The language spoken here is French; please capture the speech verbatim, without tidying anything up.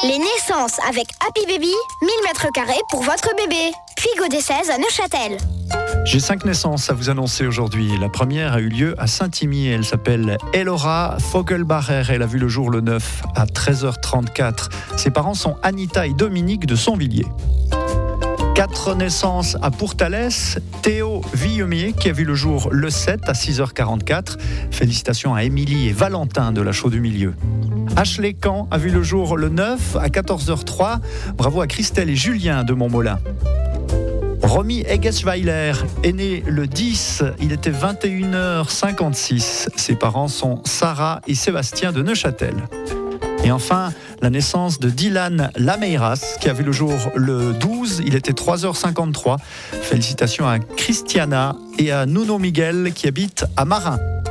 Les naissances avec Happy Baby, mille mètres carrés pour votre bébé. Puy des seize à Neuchâtel. J'ai cinq naissances à vous annoncer aujourd'hui. La première a eu lieu à Saint-Imier. Elle s'appelle Elora Fogelbacher. Elle a vu le jour le neuf à treize heures trente-quatre. Ses parents sont Anita et Dominique de Sonvilliers. Quatre naissances à Pourtalès. Théo Villemier qui a vu le jour le sept à six heures quarante-quatre. Félicitations à Émilie et Valentin de la Chaux du Milieu. Ashley Camp a vu le jour le neuf à quatorze heures trois. Bravo à Christelle et Julien de Montmolin. Romy Eggesweiler est né le dix, il était vingt et une heures cinquante-six. Ses parents sont Sarah et Sébastien de Neuchâtel. Et enfin, la naissance de Dylan Lameiras, qui a vu le jour le douze, il était trois heures cinquante-trois. Félicitations à Christiana et à Nuno Miguel qui habitent à Marin.